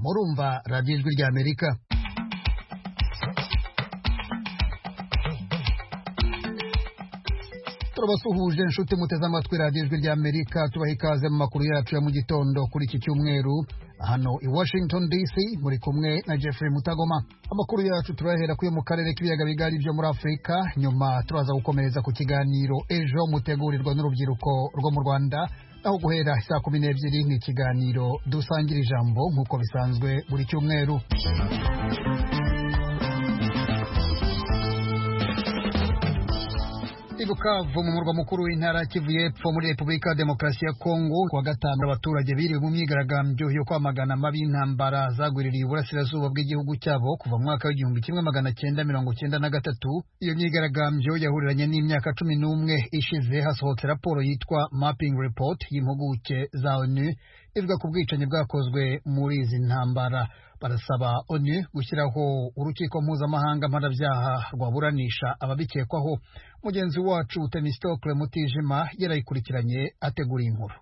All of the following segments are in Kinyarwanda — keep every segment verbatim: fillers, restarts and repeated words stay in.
murumva radiyo ijwi ry'Amerika. Turabasuhuje inshuti muteze amatwi radiyo ijwi ry'Amerika, tubaha ikaze mu makuru yacu ya mu gitondo kuri iki cyumweru hano i Washington D C, muri kumwe na Jeffrey Mutagoma. Amakuru yacu turahera kuyo mu karere k'ibiyaga bigari byo muri Afrika, nyuma turaza gukomereza ku kiganiro ejo mutegurirwa n'urubyiruko rwo mu Rwanda, aho guhera saa kumi n'ebyiri ni ikiganiro dusangira ijambo nk'uko bisanzwe buri cyumweru. Bukavu mu murwa mukuru w'intara Kivu y'Epfo muri Repubulika ya Demokarasi ya Kongo, kuwa gatanu abaturage biriwe mu myigaragambyo yo kwamagana amabi y'intambara zagwiririye uburasirazuba bw'igihugu cyabo kuva mu mwaka w'igihumbi kimwe magana cyenda mirongo cyenda na gatatu. Iyo myigaragambyo yahuriranye n'imyaka cumi n'umwe ishize hasohotse raporo yitwa Mapping Report y'impuguke za ONU ivuga ku bwicanyi bwakozwe muri izi ntambara. Barasaba ONU gushyiraho urukiko mpuzamahanga mpanabyaha rwaburanisha ababikekwaho. Mugenzi wacu Temistokle Mutijima yarayikurikiranye ategura inkuru.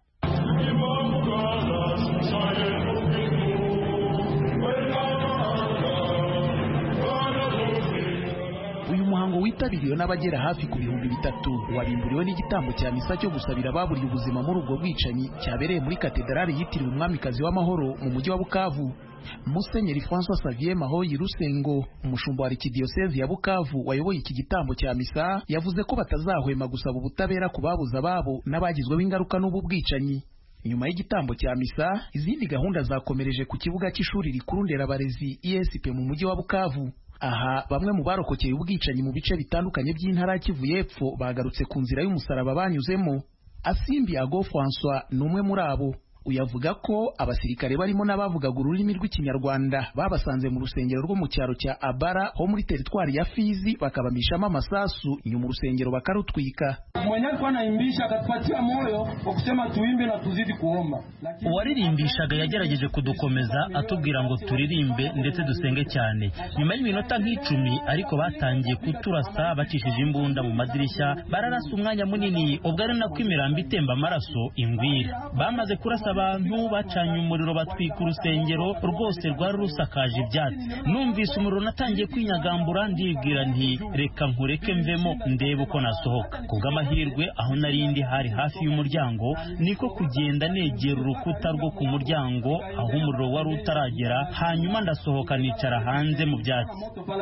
Uyu muhango witabiriwe n'abagera hafi ku bihumbi bitatu wabimburiwe n'igitambo cya misa cyo gusabira ababuriye ubuzima muri ubwo bwicanyi cyabereye muri katedrali yitiriwe umwamikazi w'amahoro mu mujyi wa Bukavu. Musenyeri François Xavier Mahoyi Rusengo, umushumba wa Arikidiyosezi ya Bukavu wayoboye iki gitambo cya misa, yavuze ko batazahwema gusaba ubutabera ku babuze ababo n'abagizweho ingaruka n'ubu bwicanyi. Nyuma y'igitambo cya misa, izindi gahunda zakomereje ku kibuga cy'ishuri rikuru nderabarezi I S P mu mujyi wa Bukavu. Aha bamwe mu barokokeye ubwicanyi mu bice bitandukanye by'intara ya Kivu y'Epfo bagarutse ku nzira y'umusaraba banyuzemo. Asimbi Ago François ni umwe muri abo. Uyavuga ko abasirikare barimo n'abavugaga ururimi rw'ikinyarwanda babasanze mu rusengero rwo mu cyaro cya Abara ho muri teritwari ya Fizi bakabamishamo amasasu, nyuma urusengero bakarutwika. Mwenye alikuwa anaimbisha akatupatia moyo wa kusema tuimbe na tuzidi kuomba. Uwaririmbishaga yagerageje kudukomeza atubwira ngo turirimbe ndetse dusenge cyane. Nyuma y'iminota nk'icumi ariko batangiye kuturasa bacishije imbunda mu madirishya, bararasa umwanya munini, ubwo ari nako imirambo itemba amaraso ingwira. Bamaze kurasa abantu bacanye umuriro batwika urusengero rwose rwari rusakaje ibyatsi. Numvise umuriro natangiye kwinyagambura, ndibwira nti reka nkureke mvemo ndebe uko nasohoka. Kubw'amahirwe aho narindi hari hafi y'umuryango, niko kugenda negera urukuta rwo ku muryango aho umuriro wari utaragera, hanyuma ndasohoka nicara hanze mu byatsi.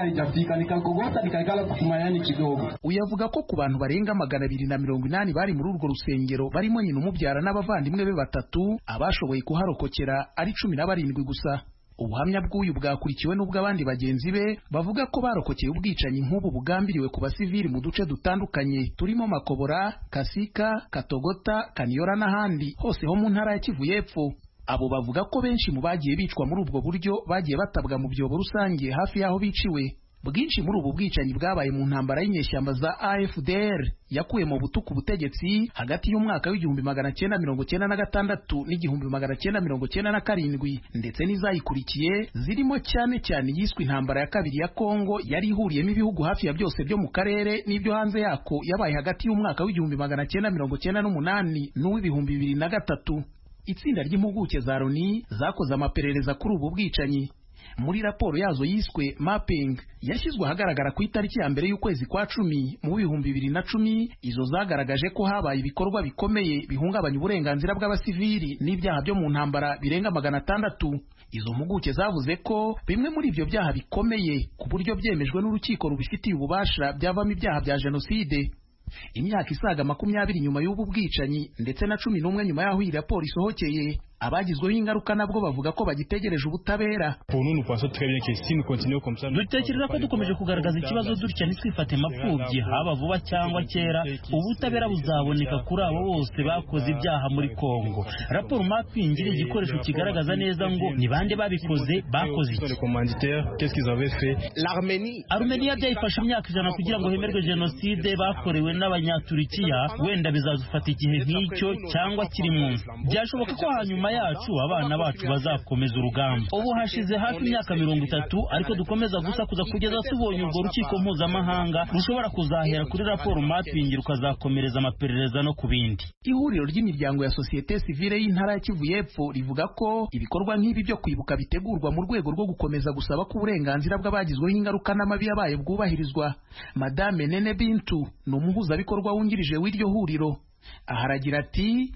Uyavuga ko ku bantu barenga magana abiri na mirongo inani bari muri urwo rusengero barimo nyina umubyara n'abavandimwe be batatu, abashoboye kuharokokera ari cumi na barindwi gusa. Ubuhamya bw'uyu bwakurikiwe n'ubw'abandi bagenzi be bavuga ko barokokeye ubwicanyi nk'ubu bugambiriwe ku basivili mu duce dutandukanye turimo Makobora, Kasika, Katogota, Kaniora n'ahandi hose ho mu ntara ya Kivu y'Epfo. Abo bavuga ko benshi mu bagiye bicwa muri ubwo buryo bagiye batabwa mu byobo rusange hafi y'aho biciwe. Bwinshi muri ubu bwicanyi bwabaye mu ntambara y'inyeshyamba za A F D R yakuye mu butuku ubutegetsi hagati y'umwaka w'igihumbi magana cyenda mirongo cyenda na gatandatu n'igihumbi magana cyenda mirongo cyenda na karindwi, ndetse n'izayikurikiye zirimo cyane cyane yiswe intambara ya kabiri ya Kongo yari ihuriyemo ibihugu hafi ya byose byo mu karere n'ibyo hanze yako, yabaye hagati y'umwaka w'igihumbi magana cyenda mirongo cyenda n'umunani n'uw'ibihumbi bibiri na gatatu. Itsinda ry'impuguke za Loni zakoze amaperereza kuri ubu bwicanyi. Muri raporo yazo yiswe Mapping yashyizwe ahagaragara ku itariki ya mbere y'ukwezi kwa cumi mu bihumbi bibiri na cumi, izo zagaragaje ko habaye ibikorwa bikomeye bihungabanya uburenganzira bw'abasivili n'ibyaha byo mu ntambara birenga magana atandatu. Izo mpuguke zavuze ko bimwe muri ibyo byaha bikomeye ku buryo byemejwe n'urukiko rubifitiye ububasha byavamo ibyaha bya jenoside. Imyaka isaga makumyabiri nyuma y'ubu bwicanyi ndetse na cumi n'umwe nyuma y'aho iyi raporo isohokeye, abagizweho ingaruka nabwo bavuga ko bagitegereje ubutabera. Dutekereza ko dukomeje kugaragaza ikibazo dutya ntitwifate mapfubyi, haba vuba cyangwa kera ubutabera buzaboneka kuri abo bose bakoze ibyaha muri Kongo. Raporo Mapping iri igikoresho kigaragaza neza ngo ni bande babikoze, bakoze iki. Armenia byayifashe imyaka ijana kugira ngo hemerwe jenoside bakorewe n'abanyaturikiya, wenda bizazufata igihe nk'icyo cyangwa kiri munsi. Byashoboka ko hanyuma nyuma yacu abana bacu bazakomeza urugamba. Ubu hashize hafi imyaka mirongo itatu ariko dukomeza gusakuza kugeza tubonye urwo rukiko mpuzamahanga rushobora kuzahera kuri raporo mapping rukazakomereza amaperereza no ku bindi. Ihuriro ry'imiryango ya sosiyete sivile y'intara ya Kivu y'Epfo rivuga ko ibikorwa nk'ibi byo kwibuka bitegurwa mu rwego rwo gukomeza gusaba ko uburenganzira bw'abagizweho ingaruka n'amabi yabaye bwubahirizwa. Madame Nene Bintu ni umuhuzabikorwa wungirije w'iryo huriro. Aharagira ati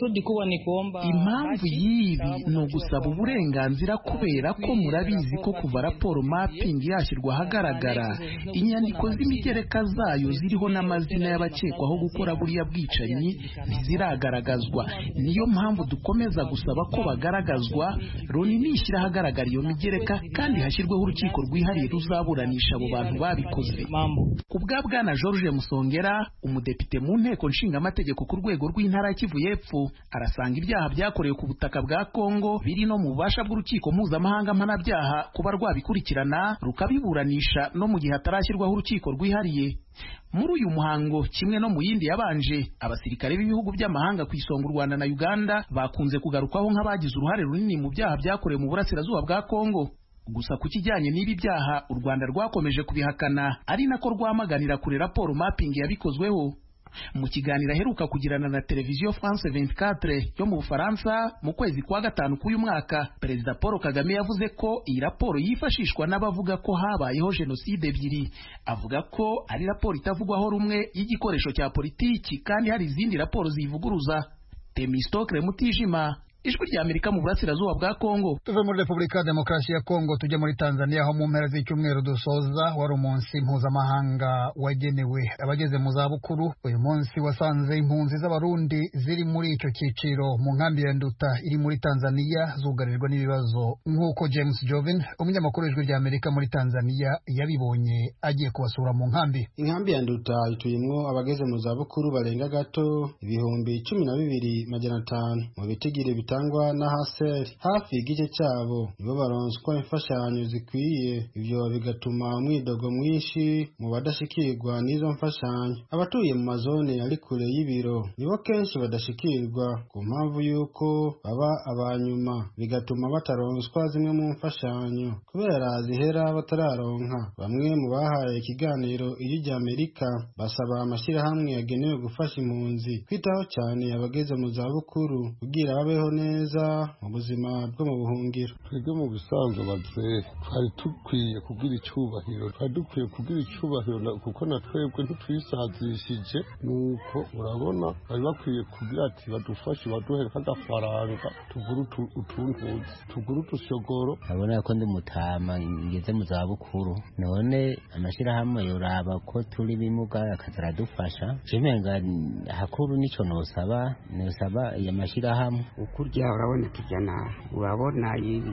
impamvu y'ibi ni ugusaba uburenganzira kubera ko murabizi ko kuva raporo mapping yashyirwa ahagaragara inyandiko z'imigereka zayo ziriho n'amazina y'abakekwaho gukora buriya bwicanyi ntiziragaragazwa. Niyo mpamvu dukomeza gusaba ko bagaragazwa, Loni nishyira ahagaragara iyo migereka kandi hashyirweho urukiko rwihariye ruzaburanisha abo bantu babikoze. Ku bwa Bwana George Musongera, umudepite mu nteko nshingamategeko ku rwego rw'intara ya Kivu y'Epfo, arasanga ibyaha byakorewe ku butaka bwa Kongo biri no mu bubasha bw'urukiko mpuzamahanga mpanabyaha kuba rwabikurikirana rukabiburanisha no mu gihe hatarashyirwaho urukiko rwihariye. Muri uyu muhango kimwe no mu yindi yabanje, abasirikare b'ibihugu by'amahanga ku isonga u Rwanda na Uganda bakunze kugarukwaho nk'abagize uruhare runini mu byaha byakorewe mu burasirazuba bwa Kongo. Gusa ku kijyanye n'ibi byaha u Rwanda rwakomeje kubihakana, ari nako rwamaganira kure raporo mapping yabikozweho. Mu kiganiro aheruka kugirana na televiziyo France vingt-quatre yo mu Bufaransa mu kwezi kwa gatanu k'uyu mwaka, Perezida Paul Kagame yavuze ko iyi raporo yifashishwa n'abavuga ko habayeho jenoside ebyiri. Avuga ko ari raporo itavugwaho rumwe y'igikoresho cya politiki kandi hari izindi raporo zivuguruza. Temistokle Mutijima, Ijwi rya Amerika mu burasirazuba bwa Kongo. Tuve muri Repubulika ya Demokarasi ya Kongo tujye muri Tanzania, aho mu mpera z'icyumweru dusoza wari umunsi mpuzamahanga wagenewe abageze mu zabukuru. Uyu munsi wasanze impunzi z'abarundi ziri muri icyo cyiciro mu nkambi ya Nduta iri muri Tanzania zugarijwe n'ibibazo nk'uko James Jovin, umunyamakuru w'Ijwi rya Amerika muri Tanzania, yabibonye agiye kubasura mu nkambi. Inkambi ya Nduta ituyemwo abageze mu zabukuru barenga gato ibihumbi cumi na bibiri majana atanu mu bitigire bitangwa na Haseri. Hafi igice cyabo nibo baronswa imfashanyo zikwiye, ivyo bigatuma umwidogo mwinshi mu badashikirwa n'izo mfashanyo. Abatuye mu mazone ari kure y'ibiro nibo kenshi badashikirwa ku mpamvu yuko baba abanyuma, bigatuma bataronswa zimwe mu mfashanyo kubera zihera batararonka. Bamwe mu bahaye ikiganiro Ijwi rya Amerika basaba amashyirahamwe yagenewe gufasha impunzi kwitaho cyane abageze mu zabukuru kugira babeho neza mu buzima bwo mu buhungiro. Twebwe mu bisanzwe bazeye twari dukwiye kugira icyubahiro, twari dukwiye kugira icyubahiro kuko na twebwe ntitwisazishije. Nuko urabona bari bakwiye kugira ati badufashe baduhe nk'agafaranga tugura utuntuzi tugura utushogoro. Urabona ko ndi mutama ngeze mu zabukuru, none amashyirahamwe yoraba ko turi bimuga akazaradufasha. Jemenga hakuru nico nosaba nosaba ya mashyirahamwe ukurya urabona tujyana urabona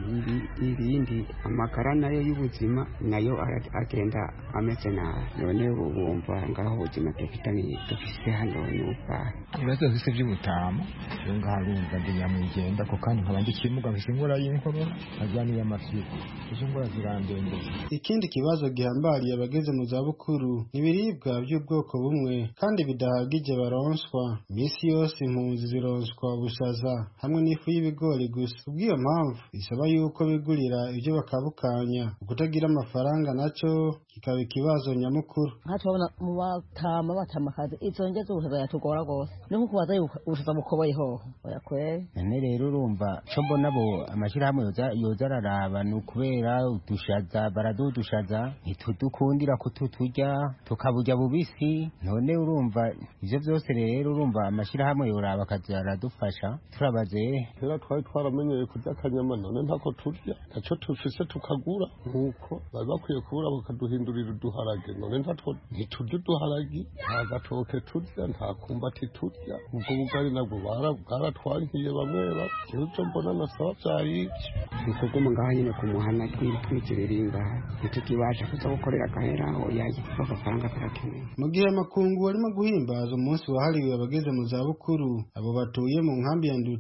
ibindi amakara nayo y'ubuzima nayo agenda ameze nabi. None ubumva ngaho ubuzima dufitanye dufise hano nupa ibibazo byose by'ubutama ngaharumva ndi nyamugenda ko kandi nkaba ndi kimuga nkishingura y'inkoro ajyaniye amafiko ishingura zirandende. Ikindi kibazo gihambariye abageze mu zabukuru ibiribwa by'ubwoko bumwe kandi bidahagije baronswa. Misi yose impunzi zironswa ubushaza hamwe n'ifu y'ibigori gusa. Ubw'iyo mpamvu bisaba yuko bigurira ibyo bakabukanya, ukutagira amafaranga nacyo kikaba ikibazo nyamukuru. Hatubona mu batama batamakazi izonge z'ubuheza yatugora gose nuko kubaza ubushaza bukoboye ho oyakwe. None rero urumva cyo mbona bo amashyirahamwe yoza yoza araraba ni ukubera udushaza baradudushaza ntitudukundira kututurya tukaburya bubisi. None urumva ivyo byose rero urumva amashyirahamwe yoraba akazaradufasha. Turabaze kera twari twaramenyeye kurya akanyama, none ntako turya ntacyo tufise tukagura. Nuko bari bakwiye kubura bakaduhindurira uduharage, none ntatwo ntiturya uduharagi, nta gatoke turya, nta kumbati turya. Ubwo bugari nabwo bwaratwankiye bamwe bamwe. Icyo mbona nasaba vyarivyo tukuguma ngaha nyine ku muhana twitwikiriringa ntitukibasha kuza gukorera agahera aho yaje amafaranga turakeneye. Mu gihe amakungu arimo guhimbaza umunsi wahariwe abageze mu zabukuru, abo batuye mu nkambi ya Nduta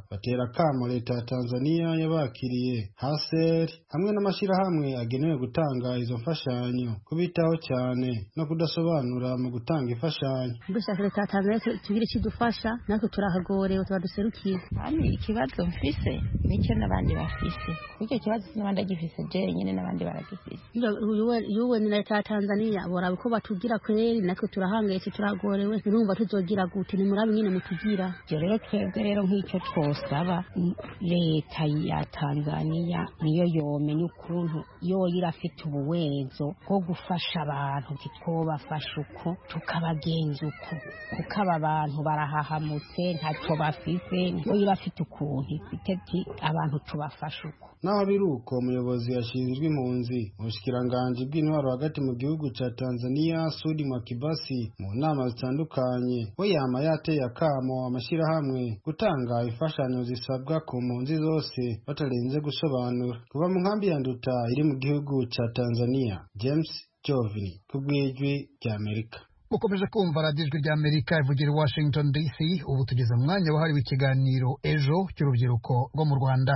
batera kamo leta ya Tanzania yabakiriye Haseri hamwe n'amashirahamwe agenewe gutanga izo mfashanyo kubitaho cyane no kudasobanura mu gutanga imfashanyo. Dushaka leta ya Tanzania tugira ikidufasha natwe turahagorewe tubaduserukiye. Kandi ikibazo mfise nicyo n'abandi bafise. Kuko kibazo n'abandi agifise je nyene n'abandi baragifise. Yuwe ni leta ya Tanzania bora uko batugira kweri natwe turahangayitse turagorewe urumva tuzogira gute ni murabi nyine mutugira. Rero twebwe rero nk'icyo twosaba leta ya Tanzania niyo yomenya ukuntu yo irafite ubuwezo bwo gufasha abantu kitwobafasha uko tukabagenza uko kuko aba bantu barahahamutse ntacyo bafise yo irafite ukuntu ifite abantu tubafasha uko. Naho biruko umuyobozi yashinzwe impunzi mu bushikiranganje bw'intwaro hagati mu gihugu ca Tanzania Sudi Mwakibasi mu nama zitandukanye we yama yateye akamo amashirahamwe gutanga imfashanyo zisabwa ku mpunzi zose batarenze gusobanura. Kuva mu nkambi ya Nduta iri mu gihugu ca Tanzania, James Jovini kubwijwi rya Amerika. Mukomeje kumva radiyo ijwi rya Amerika ivugira Washington D C. Ubu tugeze mu mwanya wahariwe ikiganiro ejo cy'urubyiruko rwo mu Rwanda.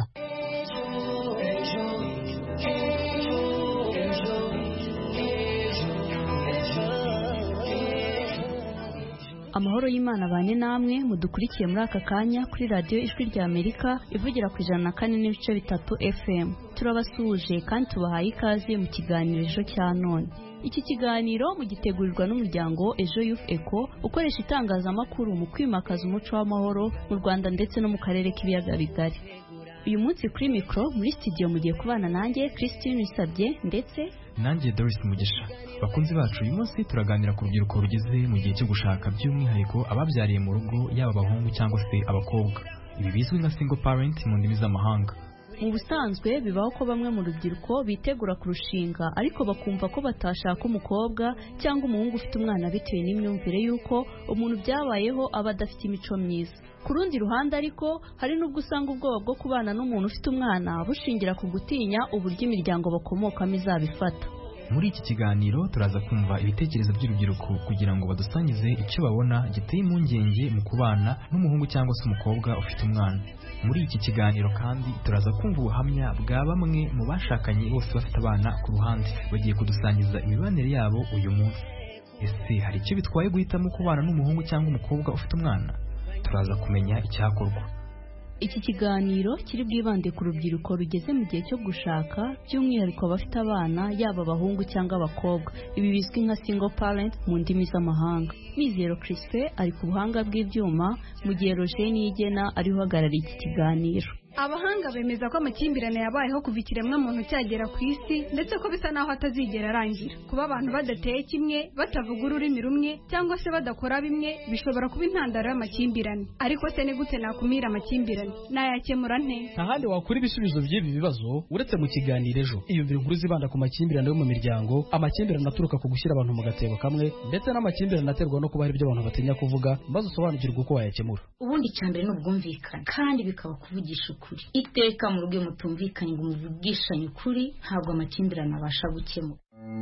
Amahoro y'Imana bane namwe mudukurikiye muri aka kanya kuri radiyo ijwi rya Amerika ivugira ku ijana na kane n'ibice bitatu F M. Turabasuhuje kandi tubahaye ikaze mu kiganiro ejo cya none. Iki kiganiro mugitegurirwa n'umuryango Ejo Youth Eco ukoresha itangazamakuru mu kwimakaza umuco w'amahoro mu Rwanda ndetse no mu karere k'ibiyaga bigari. Uyu munsi kuri mikro muri studio mugiye kubana nanjye Christine Isabye ndetse nanjye Doris Mugisha. Bakunzi bacu uyu munsi turaganira ku rubyiruko rugeze mu gihe cyo gushaka by'umwihariko ababyariye mu rugo yaba abahungu cyangwa se abakobwa. Ibi bizwi nka single parent mu ndimi z'amahanga. Mu busanzwe bibaho ko bamwe mu rubyiruko bitegura kurushinga ariko bakumva ko batashaka umukobwa cyangwa umuhungu ufite umwana bitewe n'imyumvire y'uko umuntu byabayeho aba adafite imico myiza. Ku rundi ruhande ariko hari n'ubwo usanga ubwoba bwo kubana n'umuntu ufite umwana bushingira ku gutinya uburyo imiryango bakomokamo izabifata. Muri iki kiganiro turaza kumva ibitekerezo by'urubyiruko kugira ngo badusangize icyo babona giteye impungenge mu kubana n'umuhungu cyangwa se umukobwa ufite umwana. Muri iki kiganiro kandi turaza kumva ubuhamya bwa bamwe mu bashakanye bose bafite abana ku ruhande bagiye kudusangiza imibanire yabo uyu munsi. Ese hari icyo bitwaye guhitamo kubana n'umuhungu cyangwa umukobwa ufite umwana? Turaza kumenya icyakorwa. Iki kiganiro kiri bwibande ku rubyiruko rugeze mu gihe cyo gushaka by'umwihariko abafite abana yaba abahungu cyangwa abakobwa. Ibi bizwi nka single parent mu ndimi z'amahanga. Mizero Crispin ari ku buhanga bw'ibyuma mu gihe Roger Niyigena ari uhagarariye iki kiganiro. Abahanga bemeza ko amakimbirane yabayeho kuva ikiremwa muntu cyagera ku isi ndetse ko bisa naho atazigera arangira. Kuba abantu badateye kimwe, batavuga ururimi rumwe cyangwa se badakora bimwe bishobora kuba intandaro y'amakimbirane. Ariko se ni gute nakumira amakimbirane? Nayakemura nte? Nta handi wakura ibisubizo by'ibi bibazo uretse mu kiganiro ejo. Iyumvira inkuru zibanda ku makimbirane yo mu miryango, amakimbirane aturuka ku gushyira abantu mu gatebo kamwe ndetse n'amakimbirane aterwa no kuba hari ibyo abantu batinya kuvuga, maze usobanukirwe uko wayakemura. Ubundi cyambere no ubwumvikane kandi bikaba kuvugisha ukuri. Iteka mu rugo mutumvikanye ngo muvugishanye ukuri ntabwo amakimbirane abasha gukemura.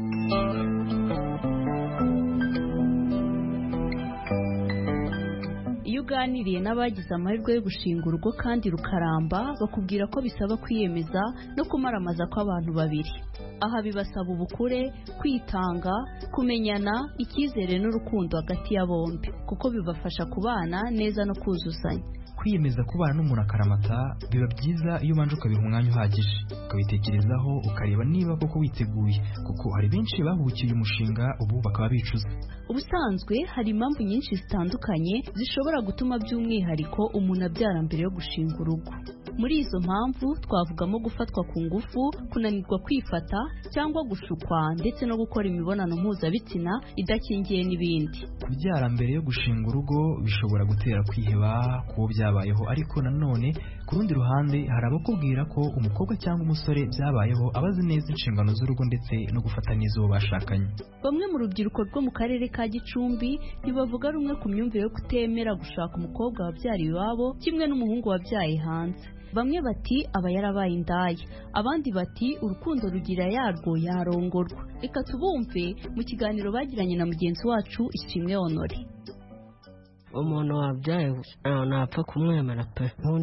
Iyo uganiriye n'abagize amahirwe yo gushinga urugo kandi rukaramba bakubwira ko bisaba kwiyemeza no kumaramaza kw'abantu babiri. Aha bibasaba ubukure, kwitanga, kumenyana, icyizere n'urukundo hagati ya bombi kuko bibafasha kubana neza no kuzuzanya. Kwiyemeza kubana n'umuntu akaramata biba byiza iyo ubanje ukabiha umwanya uhagije ukabitekerezaho ukareba niba koko witeguye kuko hari benshi bahukiye umushinga ubu bakaba bicuza. Ubusanzwe hari impamvu nyinshi zitandukanye zishobora gutuma by'umwihariko umuntu abyara mbere yo gushinga urugo. Muri izo mpamvu twavugamo gufatwa ku ngufu, kunanirwa kwifata cyangwa gushukwa ndetse no gukora imibonano mpuzabitsina idakingiye n'ibindi. Kubyara mbere yo gushinga urugo bishobora gutera kwiheba kuwo byabayeho, ariko nanone ku rundi ruhande hari abakubwira ko umukobwa cyangwa umusore byabayeho abazi neza inshingano z'urugo ndetse no gufata neza uwo bashakanye. Bamwe mu rubyiruko rwo mu karere ka Gicumbi ntibavuga rumwe ku myumvire yo kutemera gushaka umukobwa wabyariye iwabo kimwe n'umuhungu wabyaye hanze. Bamwe bati aba yarabaye indaya, abandi bati urukundo rugira yarwo yarongorwa. Reka tubumve mu kiganiro bagiranye na mugenzi wacu Ishimwe Honore. Umuntu wabyaye napfa kumwemera pe, undi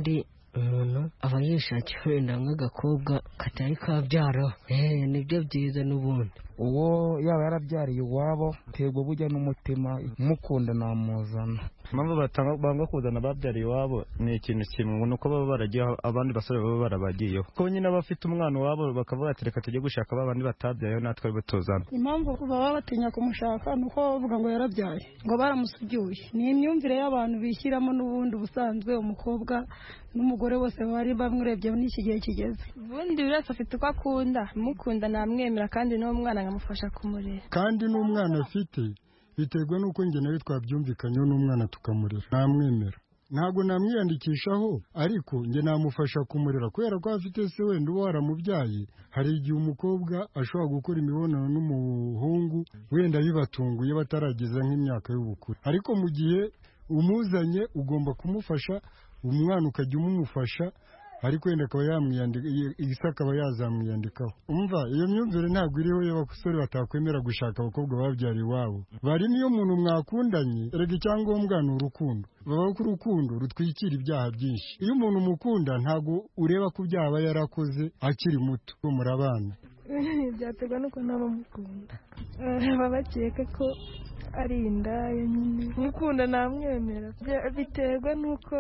umuntu aba yishakira wenda nk'agakobwa katari kabyara eh nibyo byiza n'ubundi uwo yaba yarabyariye iwabo terwa bujya n'umutima mukunda namuzana impamvu banga kuzana ababyariye iwabo ni ikintu kimwe nuko baba baragiye abandi basore baba barabagiyeho ko nyine abafite umwana wabo bakavuga ati reka tujye gushaka abandi batabyayeho natwe batuzana. Impamvu baba batinya kumushaka nuko bavuga ngo yarabyaye ngo baramusubyuye. Ni imyumvire y'abantu bishyiramo n'ubundi ubusanzwe umukobwa n'umugore bose bari bamwirebye n'iki gihe kigeze. Ubundi buri wese afite uko akunda mukunda namwemera kandi n'uwo mwana nkamufasha kumurera kandi n'umwana afite biterwa nuko njye nawe twabyumvikanyeho n'umwana tukamurera namwemera ntabwo namwiyandikishaho ariko njye namufasha kumurera kubera ko afite se wenda uba waramubyaye hari igihe umukobwa ashobora gukora imibonano n'umuhungu wenda bibatunguye batarageza nk'imyaka y'ubukure ariko mu gihe umuzanye ugomba kumufasha umwana ukajya umumufasha ariko wenda akaba yamwiyandika igisa akaba yazamwiyandikaho. Umva iyo myumvire ntabwo iriho y'abasore batakwemera gushaka abakobwa babyariye iwabo. Bari niyo muntu mwakundanye erega icyangombwa ni urukundo. Baba ko urukundo rutwikira ibyaha byinshi. Iyo umuntu mukunda ntabwo ureba ku byaha aba yarakoze akiri muto ko murabana. Byaterwa nuko nabamukunda. Babakeka ko ari indaya nyine. Mukunda namwemera. Biterwa nuko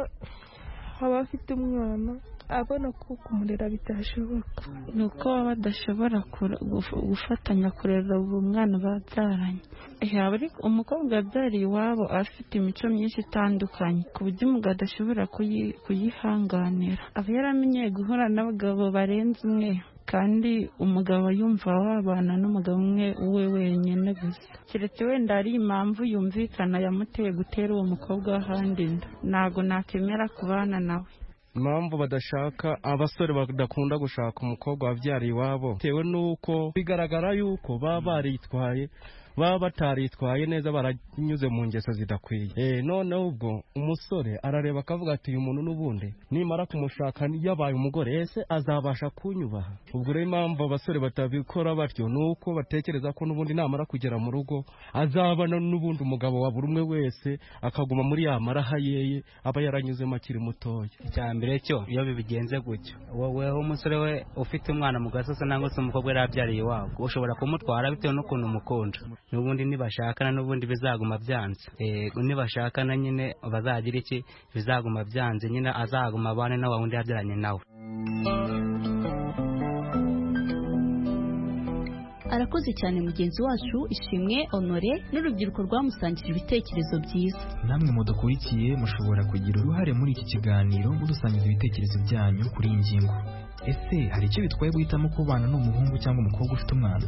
aba afite umwana abona ko kumurera bitashoboka nuko baba badashobora gufatanya kurera uwo mwana babyaranye. Ariko umukobwa yabyariye iwabo afite imico myinshi itandukanye ku buryo umugabo adashobora kuyihanganira. Aba yaramenyeye guhura n'abagabo barenze umwe kandi umugabo yumva wabana n'umugabo umwe we wenyine gusa keretse wenda ari impamvu yumvikana yamuteye gutera uwo mukobwa w'ahandi inda ntabwo nakemera kubana nawe. Impamvu badashaka abasore badakunda gushaka umukobwa wabyariye iwabo bitewe nuko bigaragara yuko baba baritwaye baba bataritwaye neza baranyuze mu ngeso zidakwiye. Eh noneho ubwo umusore arareba akavuga ati uyu muntu n'ubundi nimara kumushaka yabaye umugore ese azabasha kunyubaha. Ubwo rero impamvu abasore batabikora batyo nuko batekereza ko n'ubundi namara kugera mu rugo azabana n'ubundi umugabo wa buri umwe wese akaguma muri ya maraha yeye aba yaranyuzemo akiri mutoya. Icyambere cyo iyo bibigenze gutyo wowe umusore we ufite umwana mu gasoso nangwa se umukobwa yarabyariye iwabo ushobora kumutwara bitewe n'ukuntu umukunda. Nubundi nibashakana nubundi bizaguma byanze eh nibashakana nyine bazagira iki bizaguma byanze nyine azaguma abane na wundi yabyaranye nawe. Arakoze cyane mugenzi wacu Ishimwe Honore n'urubyiruko rwamusangije ibitekerezo byiza. Namwe mudakurikiye mushobora kugira uruhare muri iki kiganiro mudusangiza ibitekerezo byanyu kuri iyi ngingo. Ese hari icyo bitwaye guhitamo kubana n'umuhungu cyangwa umukobwa ufite umwana?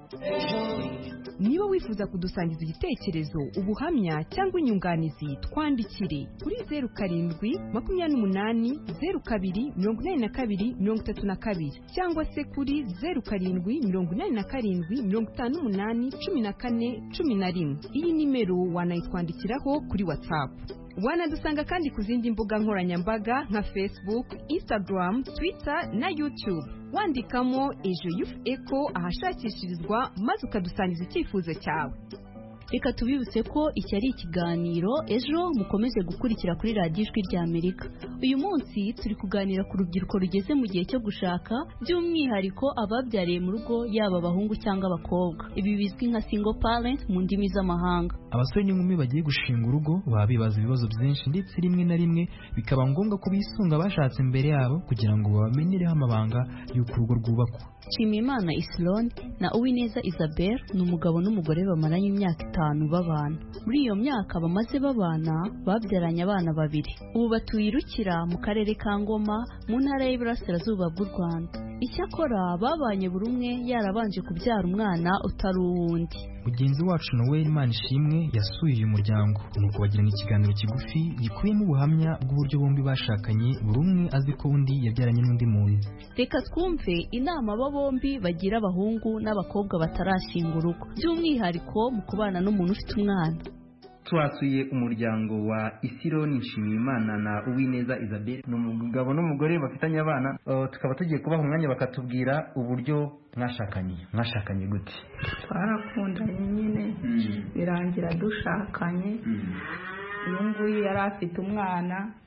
Niba wifuza kudusangiza igitekerezo ubuhamya cyangwa inyunganizi twandikire kuri zeru karindwi makumyabiri n'umunani zeru kabiri mirongo inani na kabiri mirongo itatu na kabiri cyangwa se kuri zeru karindwi mirongo inani na karindwi mirongo itanu n'umunani cumi na kane cumi na rimwe. Iyi nimero wanayitwandikiraho kuri WhatsApp. Wanadusanga kandi ku zindi mbuga nkoranyambaga nka Facebook, Instagram, Twitter na YouTube. Wandikamo Ejo Youth Echo ahashakishirizwa maze ukadusangiza icyifuzo cyawe. Reka tubibutse ko iki ari ikiganiro ejo mukomeze gukurikira kuri radiyo Ijwi rya Amerika. Uyu munsi turi kuganira ku rubyiruko rugeze mu gihe cyo gushaka by'umwihariko ababyariye mu rugo yaba abahungu cyangwa abakobwa. Ibi bizwi nka single parent mu ndimi z'amahanga. Abasore n'inkumi bagiye gushinga urugo baba bibaza ibibazo byinshi ndetse rimwe na rimwe bikaba ngombwa ko bisunga bashatse imbere yabo kugira ngo babamenyereho amabanga y'uko urugo rwubakwa. Nshimiyimana Islone na Uwineza Isabel ni umugabo n'umugore bamaranye imyaka itanu babana. Muri iyo myaka bamaze babana babyaranye abana babiri. Ubu batuye Irukira mu karere ka Ngoma mu ntara y'Iburasirazuba bw'u Rwanda. Icyakora babanye buri umwe yarabanje kubyara umwana utari uwundi. Mugenzi wacu Noel Manishimwe yasuye uyu muryango nuko bagirana ikiganiro kigufi gikubiyemo ubuhamya bw'uburyo bombi bashakanye buri umwe azi ko undi yabyaranye n'undi muntu. Reka twumve inama aba bombi bagira abahungu n'abakobwa batarashinga urugo by'umwihariko mu kubana n'umuntu ufite umwana. Twasuye umuryango wa Isironi Nshimiyimana na Uwineza Isabel n'umugabo n'umugore bafitanye abana. Uh, tukaba tugiye kubaha umwanya bakatubwira uburyo mwashakanye mwashakanye gute. Twarakundanye nyine birangira dushakanye. Uyu nguyu yari afite umwana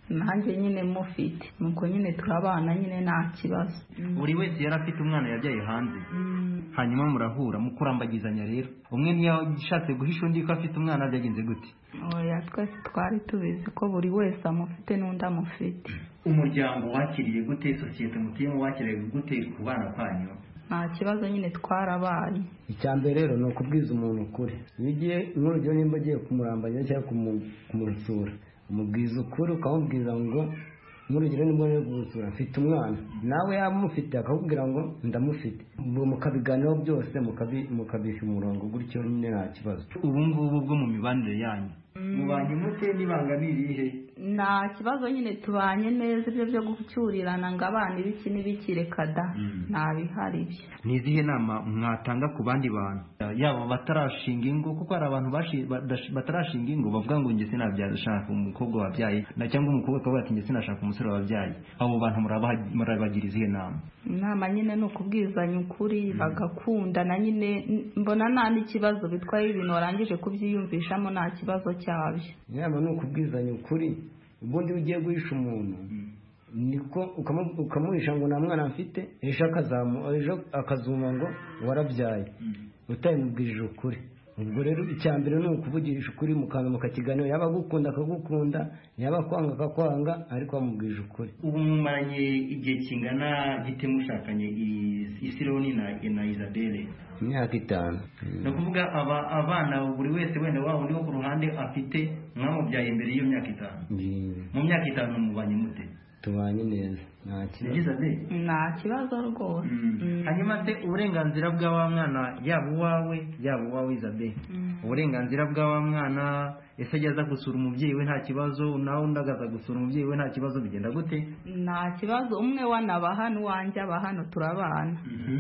nanjye nyine mufite nuko nyine turabana nyine nta kibazo. Buri wese yari afite umwana yabyaye hanze hanyuma murahura mukurambagizanya rero umwe ntiyashatse guhisha undi ko afite umwana byagenze gute? Oya, twese twari tubizi ko buri wese amufite n'undi amufite. Umuryango wakiriye gute, sosiyete mutuyemo wakiriye gute ku bana kwanyu? Nta kibazo nyine twarabaye. Icyambere rero ni ukubwiza umuntu ukuri. Iyo ugiye nk'urugero nimba ugiye kumurambanya cyangwa kumurusura umubwiza ukuri ukamubwira ngo nk'urugero nimba ugiye kumusura mfite umwana nawe yaba umufite akakubwira ngo ndamufite, mukabiganiraho byose mukabisha umurongo gutyo nyine nta kibazo. Ubu ngubu bwo mu mibanire yanyu mubanye mute n'ibanga n'irihe? Nta kibazo nyine tubanye neza, ibyo byo gucyurirana ngo abana ibiki n'ibiki reka da nta bihari byo. Ni izihe nama mwatanga ku bandi bantu yaba batarashinga ingo, kuko hari abantu batarashinga ingo bavuga ngo njye sinabyashaka umukobwa wabyaye na cyangwa umukobwa akavuga ati njye sinashaka umusore wabyaye, abo bantu murabagira izihe nama? Inama nyine ni ukubwizanya ukuri bagakundana nyine, mbona nta n'ikibazo bitwaye ibintu warangije kubyiyumvishamo nta kibazo cyabyo. Inama ni ukubwizanya ukuri, ubundi ugiye guhisha umuntu niko ukamuhisha ngo nta mwana mfite, ejo akazuma ngo warabyaye utabimubwirije ukuri. Ubwo rero icyambere ni ukuvugisha ukuri mu kantu mukakiganira, yaba agukunda akagukunda, yaba kwanga akakwanga, ariko wamubwirije ukuri. Ubu mumaranye igihe kingana gite mushakanye Isironi na Isabelle? Imyaka itanu. Ni ukuvuga abana buri wese wenda waba undi wo ku ruhande afite mwamubyaye mbere y'iyo myaka itanu? Mu myaka itanu mubanye mute? Tubanye neza nta kibazo. Nta kibazo rwose. Hanyuma se uburenganzira bw'awa mwana yaba uwawe yaba uwawe Isabelle, uburenganzira bw'awa mwana ese ajya aza gusura umubyeyi we nta kibazo, nawe undi agaza gusura umubyeyi we nta kibazo, bigenda gute? Nta kibazo, umwe wanaba hano uwanjye aba hano turabana.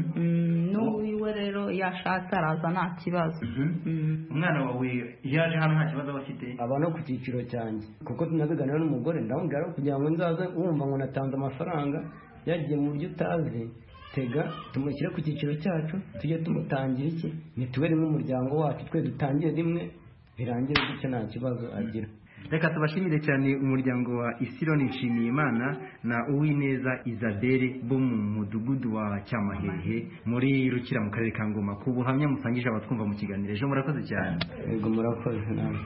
N'uwiwe rero yashatse araza nta kibazo. Umwana wawe yaje hano nta kibazo aba afite? Aba no ku cyiciro cyanjye kuko tunabiganira n'umugore ndamubwira kugira ngo nzaze wumva ngo natanze amafaranga yagiye mu buryo utazi, tega tumushyire ku cyiciro cyacu tujye tumutangira iki mituweli nk'umuryango wacu, twe dutangire rimwe birangire gutyo nta kibazo agira. Reka tubashimire cyane umuryango wa Isironi Nshimiyimana na Uwineza Isabelle bo mu mudugudu wa Cyamahehe muri Rukira mu karere ka Ngoma ku buhamya musangije abatwumva mu kiganiro ejo. Murakoze cyane. Yego murakoze nawe.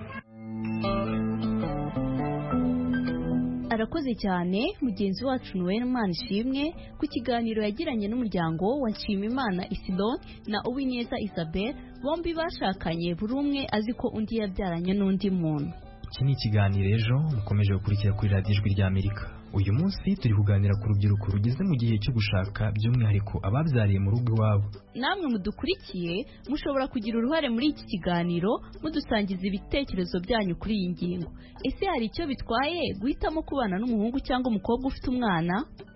Arakoze cyane mugenzi wacu Noel Manishimwe ku kiganiro yagiranye n'umuryango wa Nshimiyimana Isironi na Uwineza Isabelle, bombi bashakanye buri umwe azi ko undi yabyaranye n'undi muntu. Iki ni ikiganiro ejo mukomeje gukurikira kuri radiyo Ijwi ry'Amerika. Uyu munsi turi kuganira ku rubyiruko rugeze mu gihe cyo gushaka, by'umwihariko ababyariye mu rugo iwabo. Namwe mudukurikiye mushobora kugira uruhare muri iki kiganiro mudusangiza ibitekerezo byanyu kuri iyi ngingo. Ese hari icyo bitwaye guhitamo kubana n'umuhungu cyangwa umukobwa ufite umwana?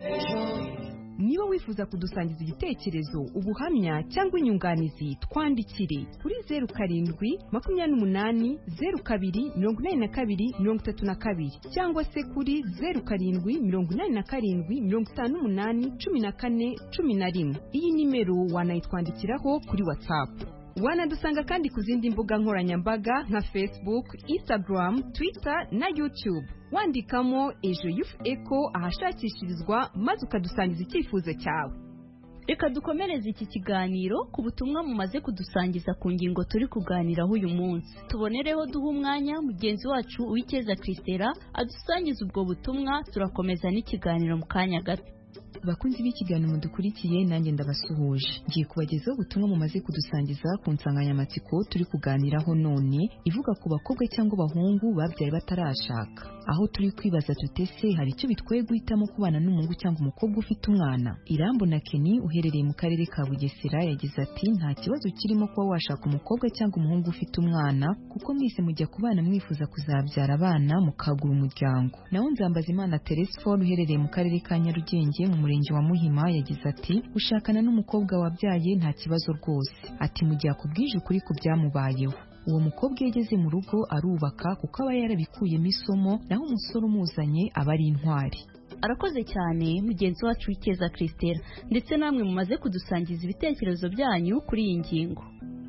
Niba wifuza kudusangiza igitekerezo, ubuhamya cyangwa inyunganizi, twandikire kuri zeru karindwi makumyabiri n'umunani zeru kabiri mirongo inani na kabiri mirongo itatu na kabiri cyangwa se kuri zeru karindwi mirongo inani na karindwi mirongo itanu n'umunani cumi na kane cumi na rimwe. Iyi nimero wanayitwandikiraho kuri WhatsApp. Wanadusanga kandi ku zindi mbuga nkoranyambaga nka Facebook, Instagram, Twitter na YouTube. Wandikamo Ejo Youth Echo ahashakishirizwa maze ukadusangiza icyifuzo cyawe. Reka dukomereze iki kiganiro ku butumwa mumaze kudusangiza ku ngingo turi kuganiraho uyu munsi. Tubonereho duha umwanya mugenzi wacu Uwikeza Christella adusangiza ubwo butumwa, turakomeza n'ikiganiro mu kanya gato. Bakunzi b'ikiganiro mudukurikiye, nanjye ndabasuhuje. Ngiye kubagezaho ubutumwa mumaze kudusangiza ku nsanganyamatsiko turi kuganiraho none, ivuga ku bakobwa cyangwa abahungu babyaye batarashaka. Aho turi kwibaza tutese hari icyo bitwaye guhitamo kubana n'umuhungu cyangwa umukobwa ufite umwana. Irambo na Kenny uherereye mu karere ka Bugesera yagize ati nta kibazo kirimo kuba washaka umukobwa cyangwa umuhungu ufite umwana, kuko mwese mujya kubana mwifuza kuzabyara abana mukagura umuryango. Naho Nzambazimana Teresphore uherereye mu karere ka Nyarugenge mu murenge wa Muhima yagize ati ushakana n'umukobwa wabyaye nta kibazo rwose. Ati mu gihe akubwije ukuri ku byamubayeho. Uwo mukobwa yageze mu rugo arubaka kuko aba yarabikuyemo isomo, naho umusore umuzanye aba ari intwari. Arakoze cyane mugenzi wacu Uwikeza Christella, ndetse namwe mumaze kudusangiza ibitekerezo byanyu kuri iyi ngingo.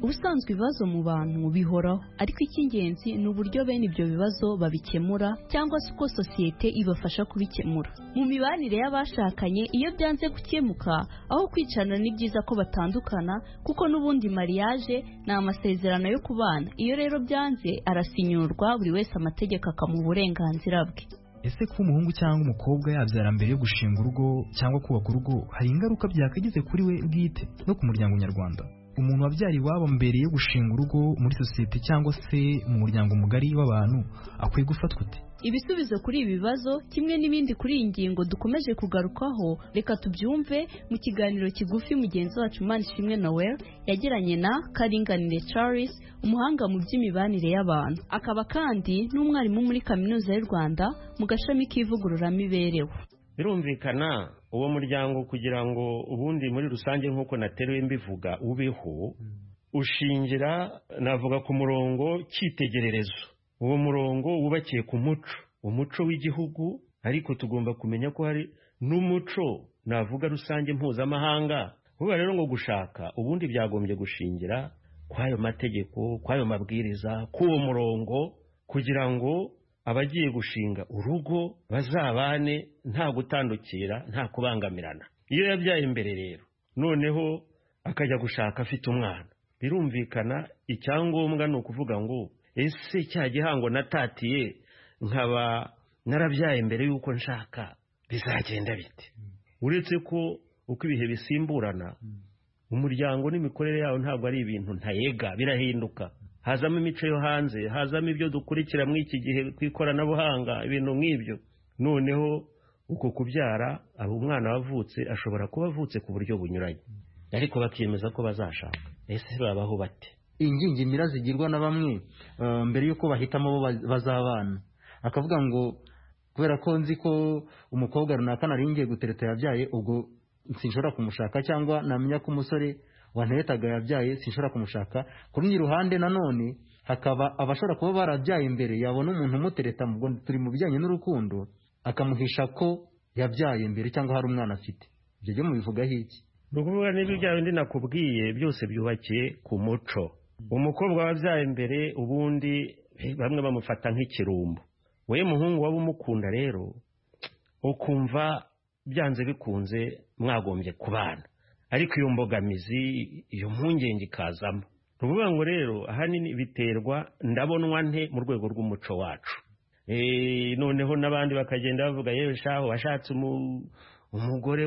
ubusanzwe ibibazo mu bantu bihoraho ariko icy'ingenzi ni uburyo bene ibyo bibazo babikemura cyangwa se uko sosiyete ibafasha kubikemura. Mu mibanire y'abashakanye iyo byanze gukemuka aho kwicarana ni byiza ko batandukana kuko n'ubundi mariage ni amasezerano yo kubana. Iyo rero byanze arasinyurwa buri wese amategeko akamuha uburenganzira bwe. Ese ko umuhungu cyangwa umukobwa yabyara mbere yo gushinga urugo cyangwa kubaka urugo hari ingaruka byakagize kuri we bwite no ku muryango nyarwanda? Umuntu wabyara iwabo mbere yo gushinga urugo muri sosiyete cyangwa se mu muryango mugari w'abantu akwiye gufatwa ute? Ibisubizo kuri ibi bibazo kimwe n'ibindi kuri iyi ngingo dukomeje kugarukaho reka tubyumve mu kiganiro kigufi mugenzi wacu Manishimwe Noel yagiranye na Karinganire Charles, umuhanga mu by'imibanire y'abantu, akaba kandi n'umwarimu muri Kaminuza y'u Rwanda mu gashami k'ivugururamibereho. Birumvikana uwo muryango kugira ngo ubundi muri rusange nk'uko nateruye mbivuga ubeho ushingira navuga ku murongo cyitegererezo. Uwo murongo wubakiye ku muco, umuco w'igihugu, ariko tugomba kumenya ko hari n'umuco navuga rusange mpuzamahanga. Kuba rero ngo gushaka ubundi byagombye gushingira kwayo mategeko, kwayo mabwiriza, k'uwo murongo kugira ngo abagiye gushinga urugo bazabane nta gutandukira, nta kubangamirana. Iyo yabyaye imbere rero noneho akajya gushaka afite umwana, birumvikana icyangombwa ni ukuvuga ngo ese cya gihango natatiye nkaba narabyaye mbere y'uko nshaka bizagenda bite? Uretse ko uko ibihe bisimburana umuryango n'imikorere yawo ntabwo ari ibintu ntayega, birahinduka. Hazamo imico yo hanze, hazamo ibyo dukurikira muri iki gihe ku ikoranabuhanga, ibintu nk'ibyo. Noneho uko kubyara abo umwana wavutse ashobora kuba avutse ku buryo bunyuranye, ariko bakiyemeza ko bazashaka. Ese babaho bate? Ingingimira zigirwa na bamwe uh, mbere yuko bahitamo bo bazabana, akavuga ngo kubera ko nzi ko umukobwa runaka naringiye gutereta yabyaye, ubwo sinshobora kumushaka, cyangwa namenya ko umusore wanteretaga yabyaye sinshobora kumushaka. Ku rundi ruhande nanone hakaba abashobora kuba barabyaye imbere, yabona umuntu umutereta, ubwo turi mu bijyanye n'urukundo, akamuhisha ko yabyaye imbere cyangwa hari umwana afite. Ibyo byo mubivugaho iki? Ni ukuvuga niba ibyawe ndi nakubwiye byose byubakiye ku muco. Umukobwa wabyaye imbere ubundi bamwe bamufata nk'ikirumbo. We muhungu waba umukunda rero ukumva byanze bikunze mwagombye kubana, ariko iyo mbogamizi, iyo mpungenge ikazamo. Ruvuga ngo rero ahanini biterwa ndabonwa nte mu rwego rw'umuco wacu. Eh noneho nabandi bakagenda bavuga yewe shaho washatse umugore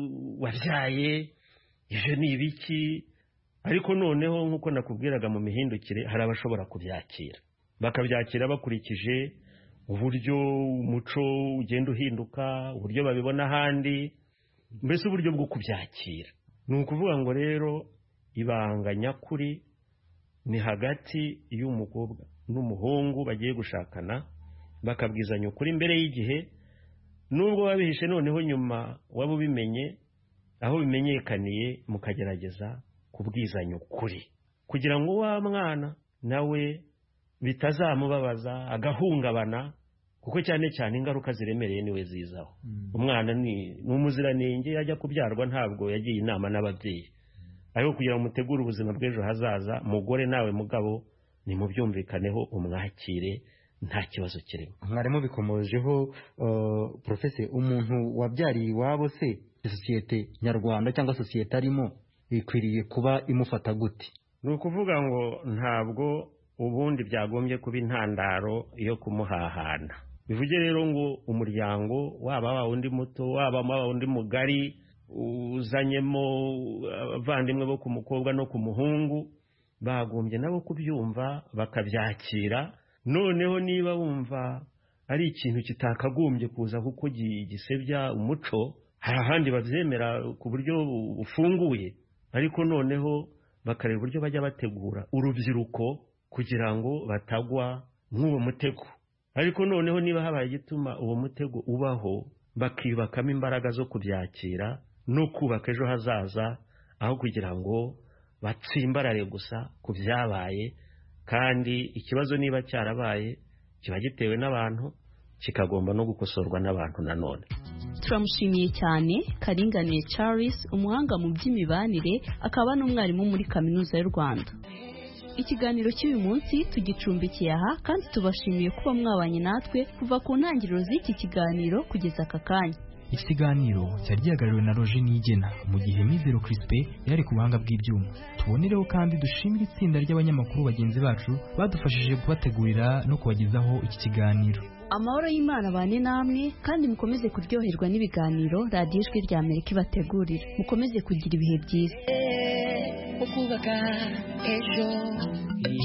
wabyaye, ivyo ni ibiki? Ariko noneho nkuko nakubwiraga mu mihindukire hari abashobora kubyakira, bakabyakira bakurikije uburyo umuco ugenda uhinduka, uburyo babibona ahandi, mbese uburyo bwo kubyakira. Ni ukuvuga ngo rero ibanga nyakuri ni hagati y'umukobwa n'umuhungu bagiye gushakana, bakabwizanya ukuri mbere y'igihe, nubwo babihishe noneho nyuma waba ubimenye, aho bimenyekaniye mukagerageza kubwizanya ukuri kugira ngo wa mwana nawe bitazamubabaza agahungabana, kuko cyane cyane ingaruka ziremereye niwe zizaho. Umwana ni umuziranenge, yajya kubyarwa ntabwo yagiye inama n'ababyeyi, ariko kugira ngo mutegure ubuzima bw'ejo hazaza, mugore nawe mugabo ni mubyumvikaneho, umwakire nta kibazo kirimo. Mwarimu bikomojeho uh, professor, umuntu wabyariye iwabo se sosiyete nyarwanda cyangwa sosiyete arimo ikwiriye kuba imufata gute? Ni ukuvuga ngo ntabwo ubundi byagombye kuba intandaro yo kumuhahana. Bivuge rero ngo umuryango waba wa undi muto waba wa undi mugari uzanyemo abavandimwe bo ku mukobwa no ku muhungu, bagombye nabo kubyumva bakabyakira. Noneho niba wumva ari ikintu kitakagombye kuza kuko gisebya umuco, hari ahandi babyemera ku buryo bufunguye, ariko noneho bakareba uburyo bajya bategura urubyiruko kugira ngo batagwa nk'uwo mutego. Ariko noneho niba habaye igituma uwo mutego ubaho, bakibakamo imbaraga zo kubyakira no kubaka ejo hazaza, aho kugira ngo batsimbarare gusa ku byabaye. Kandi ikibazo niba cyarabaye kiba gitewe n'abantu, kikagomba no gukosorwa n'abantu nanone. turamushimiye cyane Karinganiye Charles, umuhanga mu by'imibanire akaba n'umwarimu muri kaminuza y'u Rwanda. Ikiganiro cy'uyu munsi tugicumbikiye aha kandi tubashimiye kuba mwabanye natwe kuva ku ntangiriro z'iki kiganiro kugeza aka kanya. Iki kiganiro cyari gihagarariwe na Roger Nigena mu gihe Mizero Crispe yari ku buhanga bw'ibyuma. Tubonereho kandi dushimira itsinda ry'abanyamakuru bagenzi bacu badufashije kubategurira no kubagezaho iki kiganiro. Amahoro y'Imana bane namwe kandi mukomeze kuryoherwa n'ibiganiro radiyo ijwi rya Amerika ibategurira. Mukomeze kugira ibihe byiza.